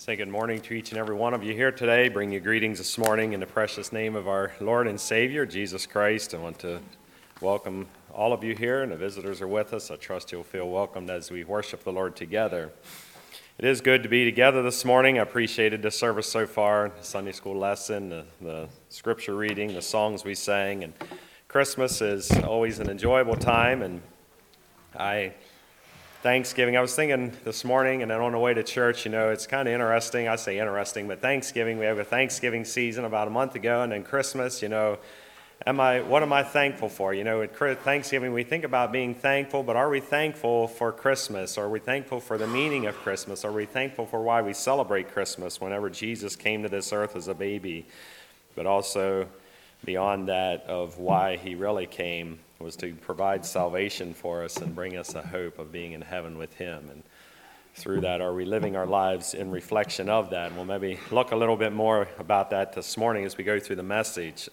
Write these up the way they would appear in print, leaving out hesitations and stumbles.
Say good morning to each and every one of you here today. Bring you greetings this morning in the precious name of our Lord and Savior, Jesus Christ. I want to welcome all of you here, and the visitors are with us. I trust you'll feel welcomed as we worship the Lord together. It is good to be together this morning. I appreciated the service so far, the Sunday school lesson, the scripture reading, the songs we sang, and Christmas is always an enjoyable time, and Thanksgiving, I was thinking this morning, and then on the way to church, it's kind of interesting. I say interesting, but Thanksgiving, we have a Thanksgiving season about a month ago, and then Christmas, what am I thankful for? At Thanksgiving, we think about being thankful, but are we thankful for Christmas? Are we thankful for the meaning of Christmas? Are we thankful for why we celebrate Christmas whenever Jesus came to this earth as a baby? But also, beyond that, of why he really came was to provide salvation for us and bring us a hope of being in heaven with him. And through that, are we living our lives in reflection of that? And we'll maybe look a little bit more about that this morning as we go through the message.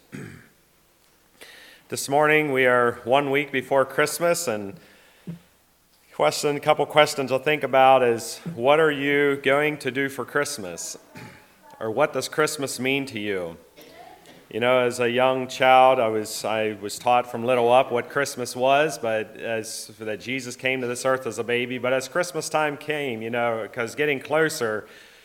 This morning, we are 1 week before Christmas, and a couple questions I'll think about is, what are you going to do for Christmas? Or what does Christmas mean to you? As a young child, I was taught from little up what Christmas was, but that Jesus came to this earth as a baby. But as Christmas time came, because getting closer,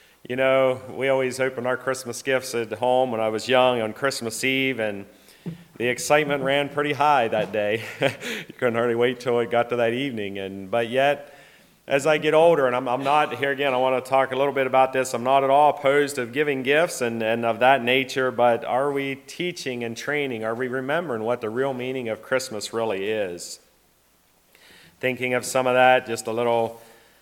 we always opened our Christmas gifts at home when I was young on Christmas Eve, and the excitement ran pretty high that day. You couldn't hardly wait till it got to that evening, but yet, as I get older, and I'm not, here again, I want to talk a little bit about this, I'm not at all opposed to giving gifts and of that nature, but are we teaching and training? Are we remembering what the real meaning of Christmas really is? Thinking of some of that, just a little,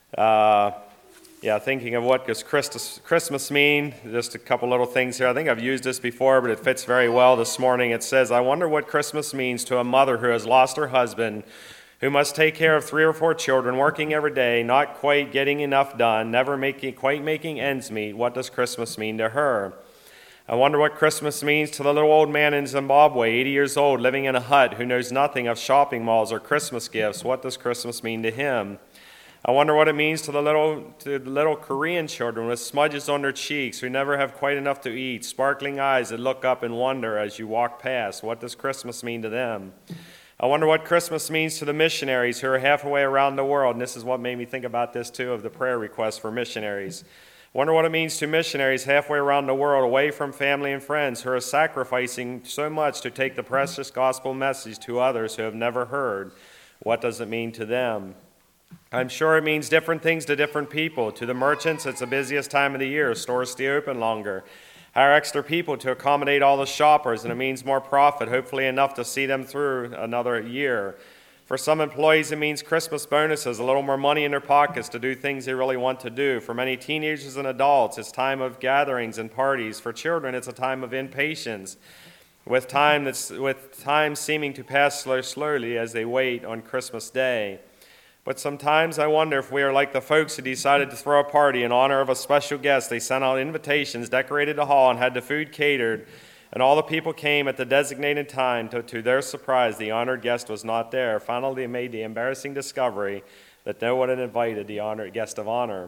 thinking of what does Christmas mean, just a couple little things here. I think I've used this before, but it fits very well this morning. It says, I wonder what Christmas means to a mother who has lost her husband, who must take care of 3 or 4 children, working every day, not quite getting enough done, never quite making ends meet. What does Christmas mean to her? I wonder what Christmas means to the little old man in Zimbabwe, 80 years old, living in a hut, who knows nothing of shopping malls or Christmas gifts. What does Christmas mean to him? I wonder what it means to the little Korean children with smudges on their cheeks, who never have quite enough to eat, sparkling eyes that look up in wonder as you walk past. What does Christmas mean to them? I wonder what Christmas means to the missionaries who are halfway around the world, and this is what made me think about this too, of the prayer request for missionaries. I wonder what it means to missionaries halfway around the world, away from family and friends, who are sacrificing so much to take the precious gospel message to others who have never heard. What does it mean to them? I'm sure it means different things to different people. To the merchants, it's the busiest time of the year. Stores stay open longer. Hire extra people to accommodate all the shoppers, and it means more profit, hopefully enough to see them through another year. For some employees, it means Christmas bonuses, a little more money in their pockets to do things they really want to do. For many teenagers and adults, it's time of gatherings and parties. For children, it's a time of impatience, with time seeming to pass slowly as they wait on Christmas Day. But sometimes I wonder if we are like the folks who decided to throw a party in honor of a special guest. They sent out invitations, decorated the hall, and had the food catered, and all the people came at the designated time. To their surprise, the honored guest was not there. Finally, they made the embarrassing discovery that no one had invited the honored guest of honor.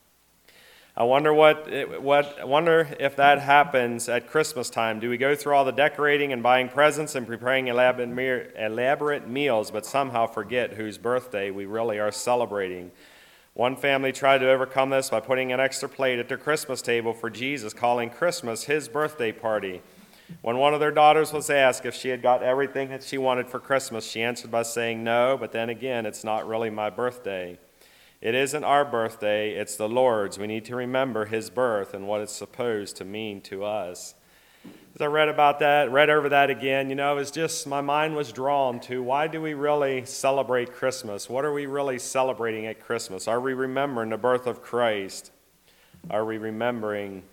I wonder wonder if that happens at Christmas time. Do we go through all the decorating and buying presents and preparing elaborate meals, but somehow forget whose birthday we really are celebrating? One family tried to overcome this by putting an extra plate at their Christmas table for Jesus, calling Christmas his birthday party. When one of their daughters was asked if she had got everything that she wanted for Christmas, she answered by saying, "No, but then again, it's not really my birthday." It isn't our birthday, it's the Lord's. We need to remember his birth and what it's supposed to mean to us. As I read over that again, it was just, my mind was drawn to, why do we really celebrate Christmas? What are we really celebrating at Christmas? Are we remembering the birth of Christ? Are we remembering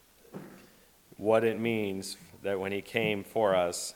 what it means that when he came for us?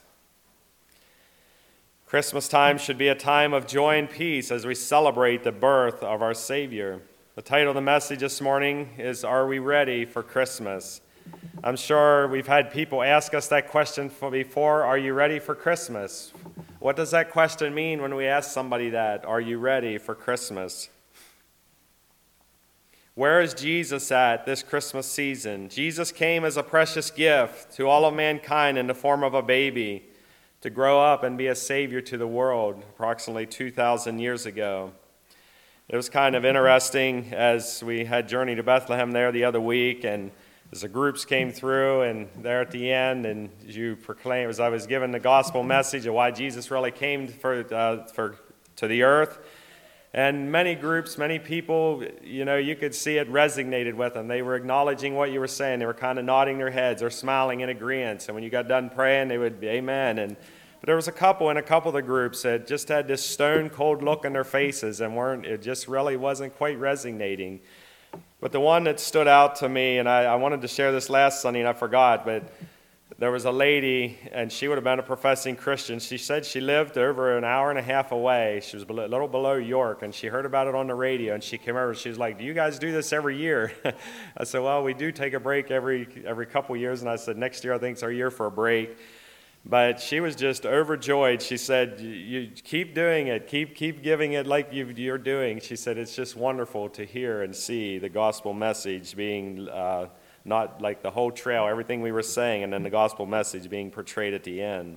Christmas time should be a time of joy and peace as we celebrate the birth of our Savior. The title of the message this morning is, Are We Ready for Christmas? I'm sure we've had people ask us that question before, are you ready for Christmas? What does that question mean when we ask somebody that? Are you ready for Christmas? Where is Jesus at this Christmas season? Jesus came as a precious gift to all of mankind in the form of a baby to grow up and be a savior to the world approximately 2,000 years ago. It was kind of interesting as we had Journey to Bethlehem there the other week, and as the groups came through and there at the end, and you proclaimed, as I was given the gospel message of why Jesus really came to the earth, and many groups, many people, you could see it resonated with them. They were acknowledging what you were saying. They were kind of nodding their heads or smiling in agreement. And when you got done praying, they would be amen. But there was a couple in a couple of the groups that just had this stone cold look on their faces and it just really wasn't quite resonating. But the one that stood out to me, and I wanted to share this last Sunday and I forgot, but there was a lady, and she would have been a professing Christian. She said she lived over an hour and a half away. She was a little below York, and she heard about it on the radio, and she came over. She was like, "Do you guys do this every year?" I said, "Well, we do take a break every couple years." And I said, "Next year I think it's our year for a break." But she was just overjoyed. She said, "You keep doing it. Keep giving it like you're doing." She said, "It's just wonderful to hear and see the gospel message being not like the whole trail, everything we were saying, and then the gospel message being portrayed at the end."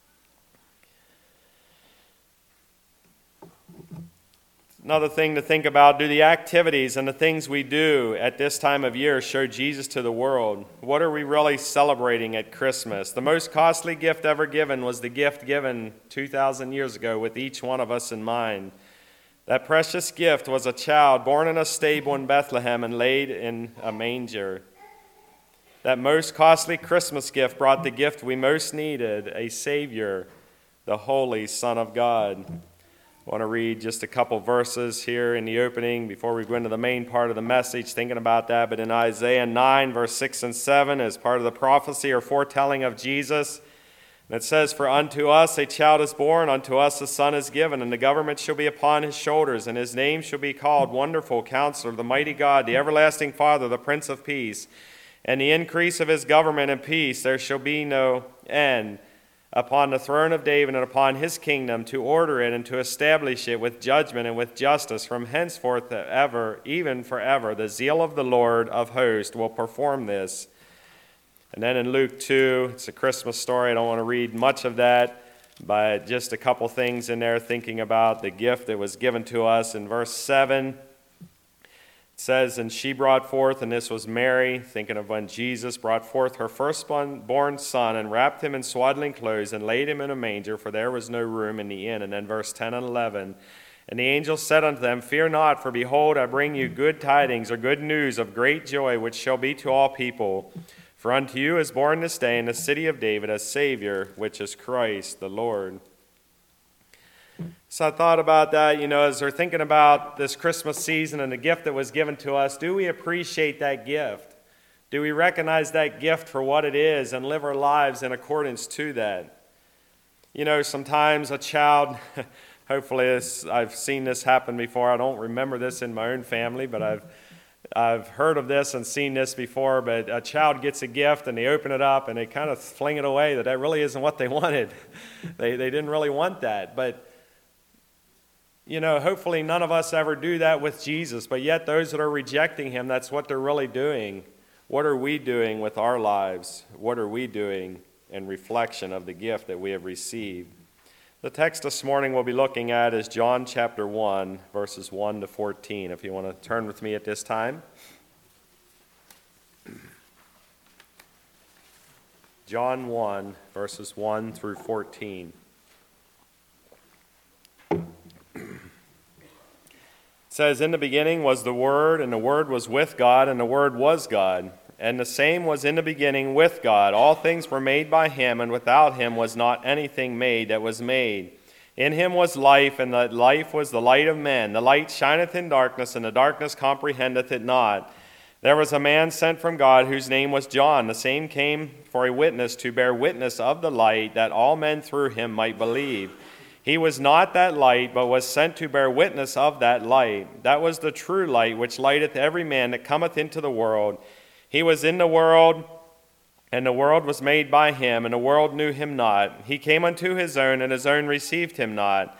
Another thing to think about, do the activities and the things we do at this time of year show Jesus to the world? What are we really celebrating at Christmas? The most costly gift ever given was the gift given 2,000 years ago with each one of us in mind. That precious gift was a child born in a stable in Bethlehem and laid in a manger. That most costly Christmas gift brought the gift we most needed, a Savior, the Holy Son of God. I want to read just a couple verses here in the opening before we go into the main part of the message, thinking about that. But in Isaiah 9, verse 6 and 7, as part of the prophecy or foretelling of Jesus, and it says, "For unto us a child is born, unto us a son is given, and the government shall be upon his shoulders, and his name shall be called Wonderful Counselor, the Mighty God, the Everlasting Father, the Prince of Peace. And the increase of his government and peace there shall be no end upon the throne of David and upon his kingdom, to order it and to establish it with judgment and with justice from henceforth ever, even forever. The zeal of the Lord of hosts will perform this." And then in Luke 2, it's a Christmas story. I don't want to read much of that, but just a couple things in there thinking about the gift that was given to us. In verse 7, it says, "And she brought forth," and this was Mary, thinking of when Jesus brought forth her firstborn son and wrapped him in swaddling clothes and laid him in a manger, for there was no room in the inn. And then verse 10 and 11, "And the angel said unto them, Fear not, for behold, I bring you good tidings," or good news of great joy, "which shall be to all people. For unto you is born this day in the city of David a Savior, which is Christ the Lord." So I thought about that, as we're thinking about this Christmas season and the gift that was given to us. Do we appreciate that gift? Do we recognize that gift for what it is and live our lives in accordance to that? Sometimes a child, hopefully I've seen this happen before. I don't remember this in my own family, but I've heard of this and seen this before. But a child gets a gift and they open it up and they kind of fling it away, that really isn't what they wanted. They didn't really want that. But hopefully none of us ever do that with Jesus, but yet those that are rejecting him, that's what they're really doing. What are we doing with our lives? What are we doing in reflection of the gift that we have received? The text this morning we'll be looking at is John chapter 1, verses 1 to 14, if you want to turn with me at this time. John 1, verses 1 through 14. It says, "In the beginning was the Word, and the Word was with God, and the Word was God. And the same was in the beginning with God. All things were made by him, and without him was not anything made that was made. In him was life, and that life was the light of men. The light shineth in darkness, and the darkness comprehendeth it not. There was a man sent from God, whose name was John. The same came for a witness, to bear witness of the light, that all men through him might believe. He was not that light, but was sent to bear witness of that light. That was the true light, which lighteth every man that cometh into the world. He was in the world, and the world was made by him, and the world knew him not. He came unto his own, and his own received him not.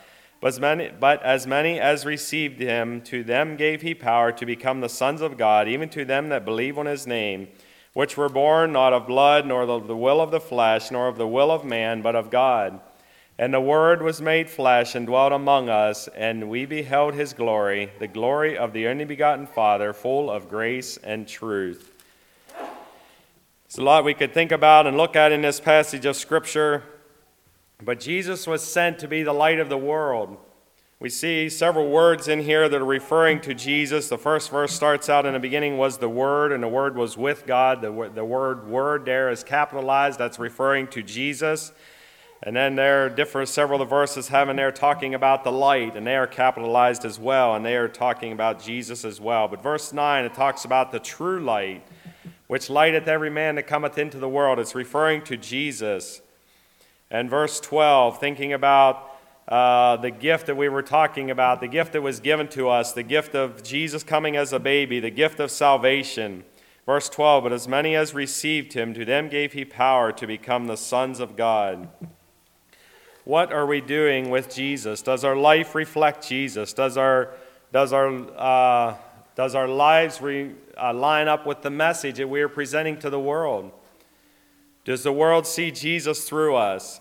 But as many as received him, to them gave he power to become the sons of God, even to them that believe on his name, which were born not of blood, nor of the will of the flesh, nor of the will of man, but of God. And the Word was made flesh and dwelt among us, and we beheld his glory, the glory of the only begotten Father, full of grace and truth. There's a lot we could think about and look at in this passage of Scripture, but Jesus was sent to be the light of the world. We see several words in here that are referring to Jesus. The first verse starts out in the beginning was the Word, and the Word was with God. The word word there is capitalized. That's referring to Jesus. And then there are several of the verses having there talking about the light, and they are capitalized as well, and they are talking about Jesus as well. But verse 9, it talks about the true light, which lighteth every man that cometh into the world. It's referring to Jesus. And verse 12, thinking about the gift that we were talking about, the gift that was given to us, the gift of Jesus coming as a baby, the gift of salvation. Verse 12, but as many as received him, to them gave he power to become the sons of God. What are we doing with Jesus? Does our life reflect Jesus? Does our lives line up with the message that we are presenting to the world? Does the world see Jesus through us?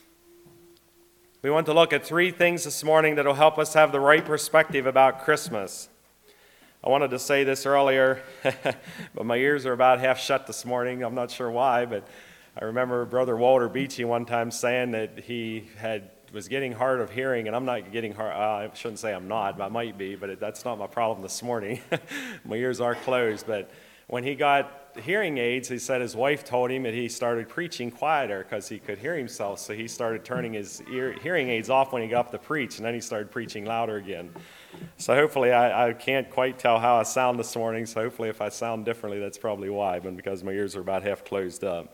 We want to look at three things this morning that will help us have the right perspective about Christmas. I wanted to say this earlier, but my ears are about half shut this morning. I'm not sure why, but I remember Brother Walter Beachy one time saying that he was getting hard of hearing, and I'm not getting hard. I shouldn't say I'm not, but I might be, but that's not my problem this morning. My ears are closed, but when he got hearing aids, he said his wife told him that he started preaching quieter because he could hear himself, so he started turning his hearing aids off when he got up to preach, and then he started preaching louder again. So hopefully, I can't quite tell how I sound this morning, so hopefully if I sound differently, that's probably why, but because my ears are about half closed up.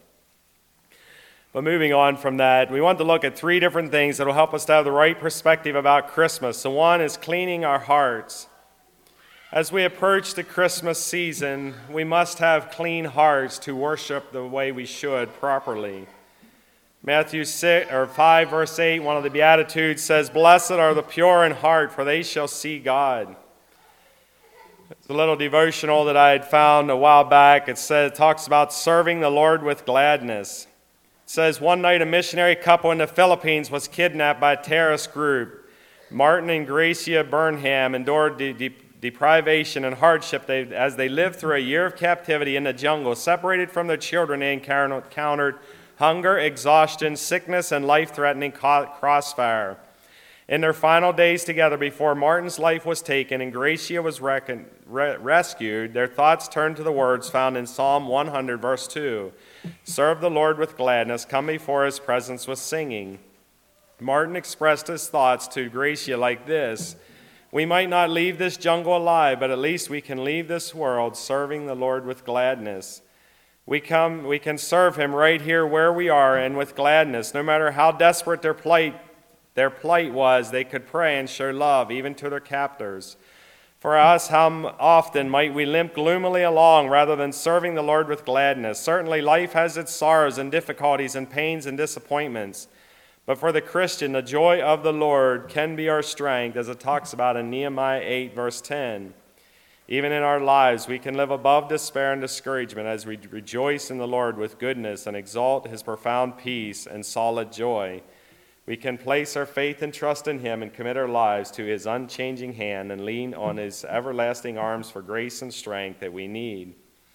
But moving on from that, we want to look at three different things that will help us to have the right perspective about Christmas. So one is cleaning our hearts. As we approach the Christmas season, we must have clean hearts to worship the way we should properly. Matthew 5, verse 8, one of the Beatitudes says, "Blessed are the pure in heart, for they shall see God." It's a little devotional that I had found a while back. It talks about serving the Lord with gladness. It says, one night a missionary couple in the Philippines was kidnapped by a terrorist group. Martin and Gracia Burnham endured deprivation and hardship as they lived through a year of captivity in the jungle. Separated from their children, they encountered hunger, exhaustion, sickness, and life-threatening crossfire. In their final days together before Martin's life was taken and Gracia was rescued, their thoughts turned to the words found in Psalm 100, verse 2. "Serve the Lord with gladness, come before his presence with singing." Martin expressed his thoughts to Gracia like this: "We might not leave this jungle alive, but at least we can leave this world serving the Lord with gladness. We can serve him right here where we are and with gladness. No matter how desperate their plight was, they could pray and show love even to their captors. For us, how often might we limp gloomily along rather than serving the Lord with gladness? Certainly life has its sorrows and difficulties and pains and disappointments. But for the Christian, the joy of the Lord can be our strength, as it talks about in Nehemiah 8, verse 10. Even in our lives, we can live above despair and discouragement as we rejoice in the Lord with goodness and exalt his profound peace and solid joy. We can place our faith and trust in him and commit our lives to his unchanging hand and lean on his everlasting arms for grace and strength that we need."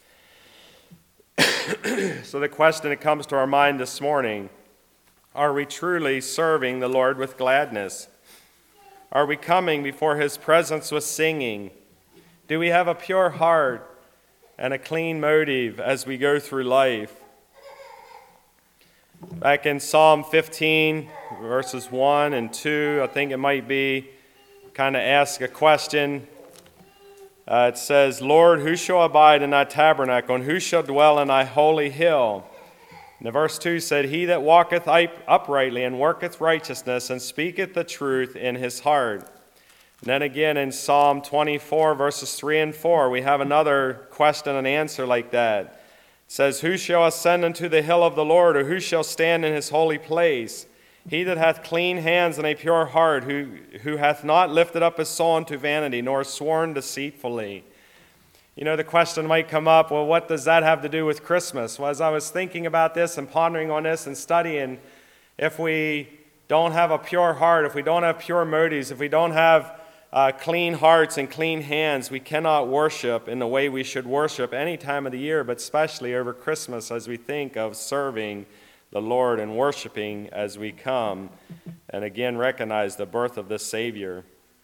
So the question that comes to our mind this morning, are we truly serving the Lord with gladness? Are we coming before his presence with singing? Do we have a pure heart and a clean motive as we go through life? Back in Psalm 15, verses 1 and 2, I think it might be, kind of ask a question. It says, "Lord, who shall abide in thy tabernacle, and who shall dwell in thy holy hill?" And the verse 2 said, "He that walketh uprightly and worketh righteousness and speaketh the truth in his heart." And then again in Psalm 24, verses 3 and 4, we have another question and answer like that. It says, "Who shall ascend unto the hill of the Lord, or who shall stand in his holy place? He that hath clean hands and a pure heart, who hath not lifted up his soul unto vanity, nor sworn deceitfully. You know, the question might come up, well, what does that have to do with Christmas? Well, as I was thinking about this and pondering on this and studying, if we don't have a pure heart, if we don't have pure motives, if we don't have clean hearts and clean hands, we cannot worship in the way we should worship any time of the year, but especially over Christmas as we think of serving the Lord and worshiping as we come and again recognize the birth of the Savior.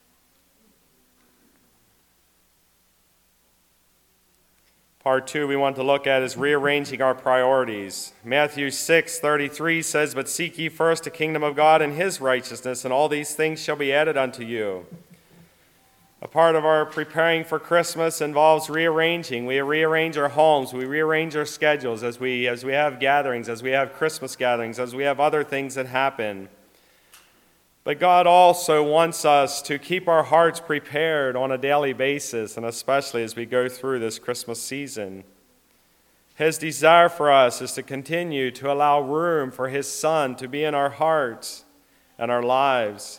Part 2 we want to look at is rearranging our priorities. Matthew 6:33 says, "But seek ye first the kingdom of God and his righteousness, and all these things shall be added unto you." A part of our preparing for Christmas involves rearranging. We rearrange our homes, we rearrange our schedules as we have gatherings, as we have Christmas gatherings, as we have other things that happen. But God also wants us to keep our hearts prepared on a daily basis, and especially as we go through this Christmas season. His desire for us is to continue to allow room for his Son to be in our hearts and our lives.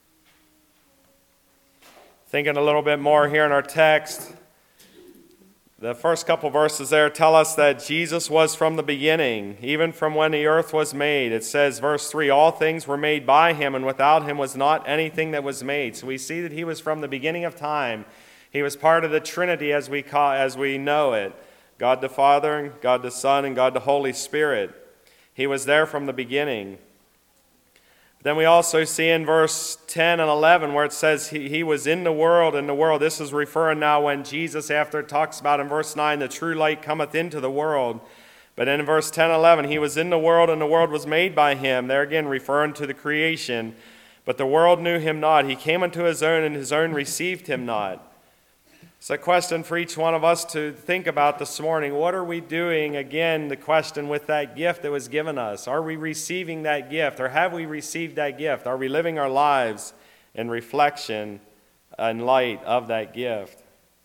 Thinking a little bit more here in our text, the first couple verses there tell us that Jesus was from the beginning, even from when the earth was made. It says, verse 3, "All things were made by him, and without him was not anything that was made." So we see that he was from the beginning of time. He was part of the Trinity as we know it, God the Father, God the Son, and God the Holy Spirit. He was there from the beginning. Then we also see in verse 10 and 11 where it says he was in the world, and the world. This is referring now when Jesus, after it talks about in verse 9, the true light cometh into the world. But in verse 10 and 11, he was in the world, and the world was made by him. There again referring to the creation. But the world knew him not. He came unto his own, and his own received him not. It's a question for each one of us to think about this morning. What are we doing, again, the question with that gift that was given us? Are we receiving that gift, or have we received that gift? Are we living our lives in reflection and light of that gift?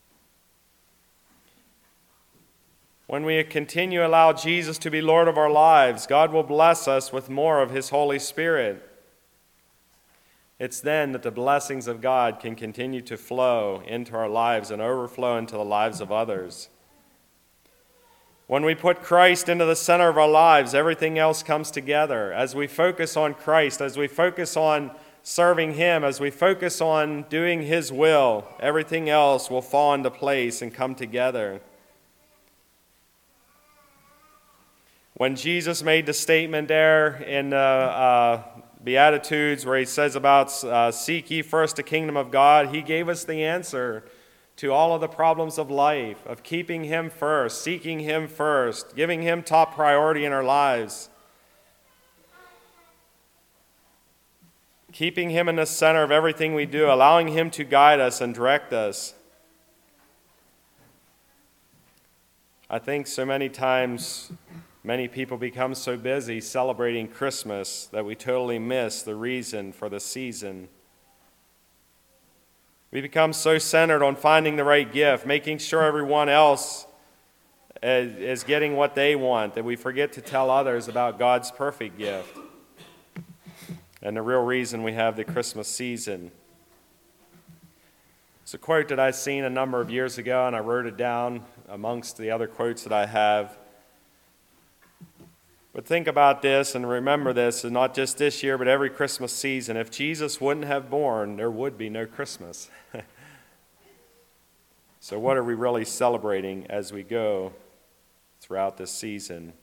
When we continue to allow Jesus to be Lord of our lives, God will bless us with more of his Holy Spirit. It's then that the blessings of God can continue to flow into our lives and overflow into the lives of others. When we put Christ into the center of our lives, everything else comes together. As we focus on Christ, as we focus on serving him, as we focus on doing his will, everything else will fall into place and come together. When Jesus made the statement there in Beatitudes, where he says about seek ye first the kingdom of God, he gave us the answer to all of the problems of life, of keeping him first, seeking him first, giving him top priority in our lives, keeping him in the center of everything we do, allowing him to guide us and direct us. I think so many times many people become so busy celebrating Christmas that we totally miss the reason for the season. We become so centered on finding the right gift, making sure everyone else is getting what they want, that we forget to tell others about God's perfect gift and the real reason we have the Christmas season. It's a quote that I seen a number of years ago, and I wrote it down amongst the other quotes that I have. But think about this and remember this, and not just this year, but every Christmas season. If Jesus wouldn't have born, there would be no Christmas. So what are we really celebrating as we go throughout this season?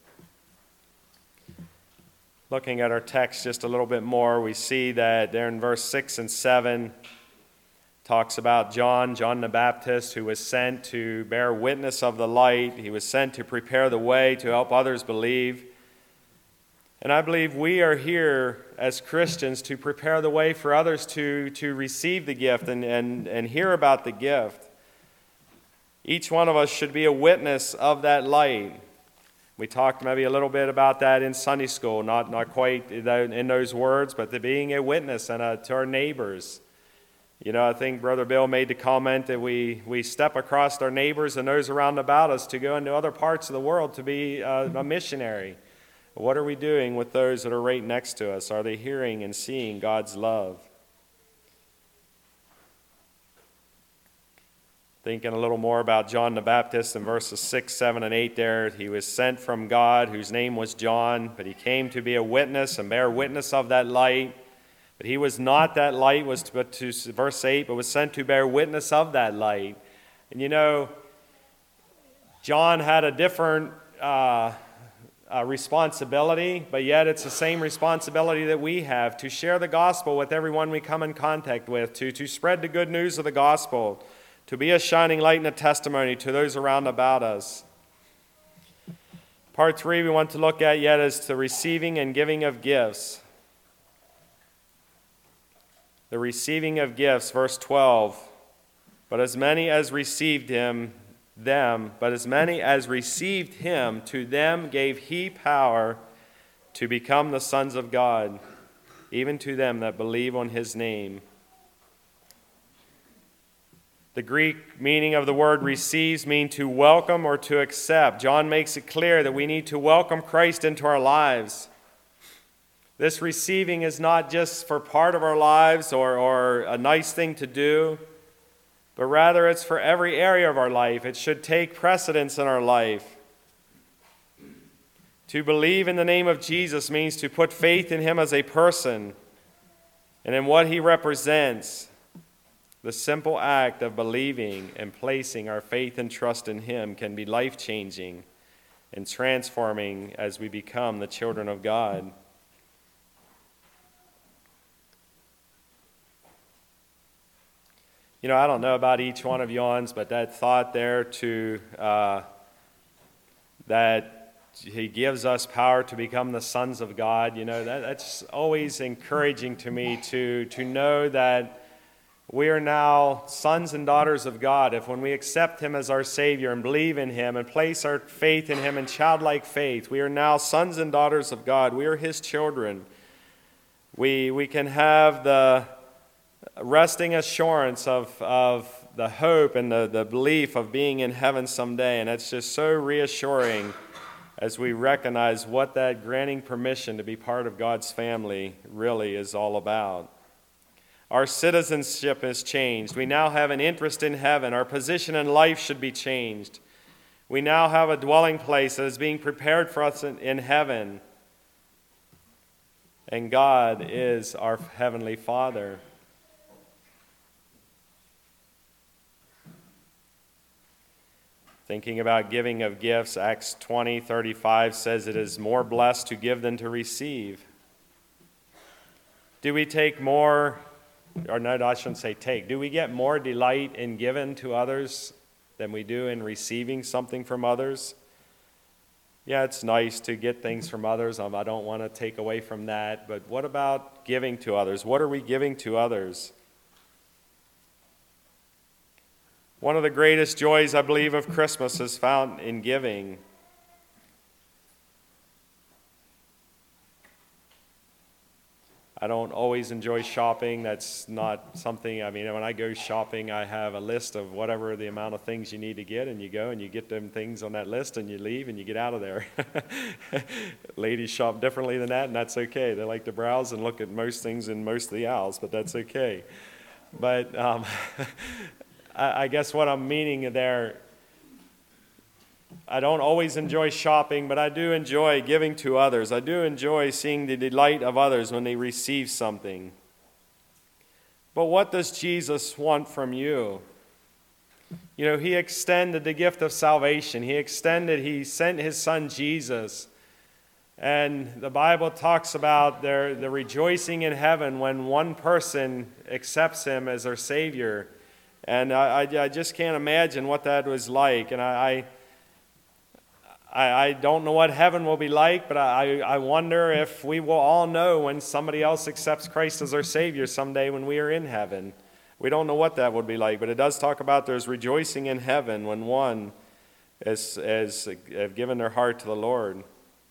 Looking at our text just a little bit more, we see that there in verse 6 and 7, talks about John the Baptist, who was sent to bear witness of the light. He was sent to prepare the way to help others believe. And I believe we are here as Christians to prepare the way for others to receive the gift and hear about the gift. Each one of us should be a witness of that light. We talked maybe a little bit about that in Sunday school, not quite in those words, but to being a witness and to our neighbors. You know, I think Brother Bill made the comment that we step across our neighbors and those around about us to go into other parts of the world to be a missionary. What are we doing with those that are right next to us? Are they hearing and seeing God's love? Thinking a little more about John the Baptist in verses 6, 7, and 8 there. He was sent from God, whose name was John, but he came to be a witness and bear witness of that light. But he was not that light, verse 8, but was sent to bear witness of that light. And you know, John had a different responsibility, but yet it's the same responsibility that we have to share the gospel with everyone we come in contact with, to spread the good news of the gospel, to be a shining light and a testimony to those around about us. Part 3 we want to look at yet is the receiving and giving of gifts. The receiving of gifts, verse 12. But as many as received him, to them gave he power to become the sons of God, even to them that believe on his name. The Greek meaning of the word receives means to welcome or to accept. John makes it clear that we need to welcome Christ into our lives. This receiving is not just for part of our lives or a nice thing to do, but rather it's for every area of our life. It should take precedence in our life. To believe in the name of Jesus means to put faith in him as a person and in what he represents. The simple act of believing and placing our faith and trust in him can be life-changing and transforming as we become the children of God. You know, I don't know about each one of yawns, but that thought there that he gives us power to become the sons of God, you know, that's always encouraging to me to know that we are now sons and daughters of God. If when we accept him as our Savior and believe in him and place our faith in him in childlike faith, we are now sons and daughters of God. We are his children. We can have the resting assurance of the hope and the belief of being in heaven someday. And it's just so reassuring as we recognize what that granting permission to be part of God's family really is all about. Our citizenship has changed. We now have an interest in heaven. Our position in life should be changed. We now have a dwelling place that is being prepared for us in heaven. And God is our heavenly Father. Thinking about giving of gifts, Acts 20:35 says it is more blessed to give than to receive. Do we take more, or no, I shouldn't say take, do we get more delight in giving to others than we do in receiving something from others? Yeah, it's nice to get things from others. I don't want to take away from that, but what about giving to others? What are we giving to others? One of the greatest joys, I believe, of Christmas is found in giving. I don't always enjoy shopping. That's not something, I mean, when I go shopping, I have a list of whatever the amount of things you need to get, and you go and you get them things on that list, and you leave, and you get out of there. Ladies shop differently than that, and that's okay. They like to browse and look at most things in most of the aisles, but that's okay. But I guess what I'm meaning there, I don't always enjoy shopping, but I do enjoy giving to others. I do enjoy seeing the delight of others when they receive something. But what does Jesus want from you? You know, he extended the gift of salvation. He sent his son Jesus. And the Bible talks about the rejoicing in heaven when one person accepts him as their Savior. And I just can't imagine what that was like. And I don't know what heaven will be like, but I wonder if we will all know when somebody else accepts Christ as our Savior someday when we are in heaven. We don't know what that would be like, but it does talk about there's rejoicing in heaven when one has given their heart to the Lord.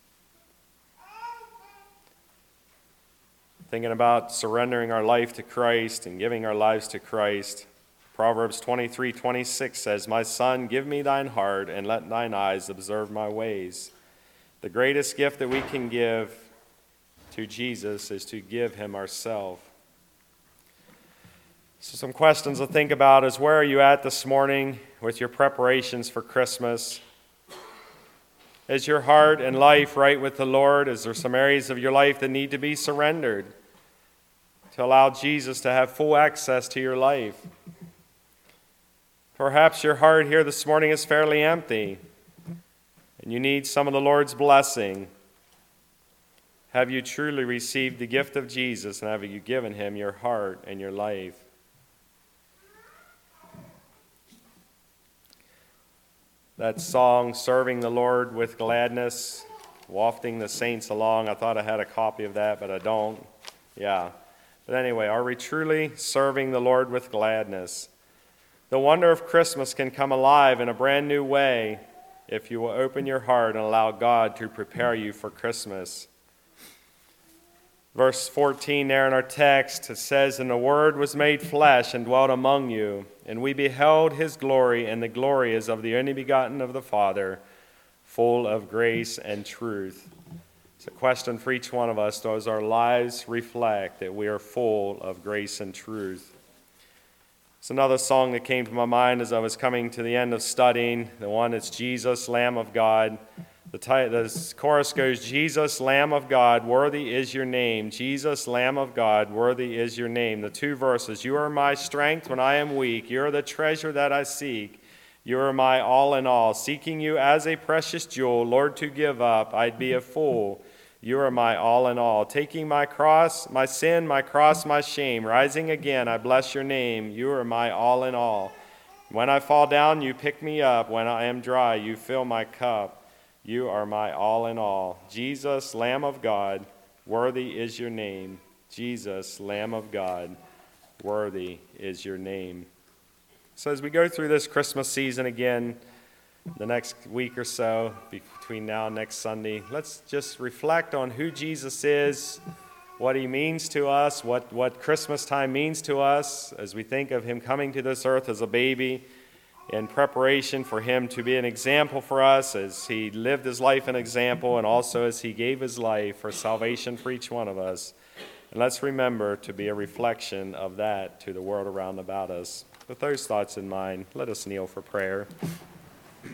Thinking about surrendering our life to Christ and giving our lives to Christ. Proverbs 23:26 says, "My son, give me thine heart, and let thine eyes observe my ways." The greatest gift that we can give to Jesus is to give him ourselves. So some questions to think about is, where are you at this morning with your preparations for Christmas? Is your heart and life right with the Lord? Is there some areas of your life that need to be surrendered to allow Jesus to have full access to your life? Perhaps your heart here this morning is fairly empty and you need some of the Lord's blessing. Have you truly received the gift of Jesus, and have you given him your heart and your life? That song, Serving the Lord with Gladness, wafting the saints along. I thought I had a copy of that, but I don't. Yeah. But anyway, are we truly serving the Lord with gladness? The wonder of Christmas can come alive in a brand new way if you will open your heart and allow God to prepare you for Christmas. Verse 14 there in our text, it says, "And the Word was made flesh and dwelt among you, and we beheld his glory, and the glory is of the only begotten of the Father, full of grace and truth." It's a question for each one of us. Does our lives reflect that we are full of grace and truth? It's another song that came to my mind as I was coming to the end of studying, the one that's Jesus, Lamb of God. The chorus goes, "Jesus, Lamb of God, worthy is your name. Jesus, Lamb of God, worthy is your name." The two verses, "You are my strength when I am weak. You are the treasure that I seek. You are my all in all. Seeking you as a precious jewel, Lord, to give up, I'd be a fool. You are my all in all. Taking my cross, my sin, my cross, my shame. Rising again, I bless your name. You are my all in all. When I fall down, you pick me up. When I am dry, you fill my cup. You are my all in all. Jesus, Lamb of God, worthy is your name. Jesus, Lamb of God, worthy is your name." So as we go through this Christmas season again, the next week or so, between now and next Sunday, let's just reflect on who Jesus is, what he means to us, what Christmas time means to us as we think of him coming to this earth as a baby, in preparation for him to be an example for us as he lived his life an example, and also as he gave his life for salvation for each one of us. And let's remember to be a reflection of that to the world around about us. With those thoughts in mind, let us kneel for prayer.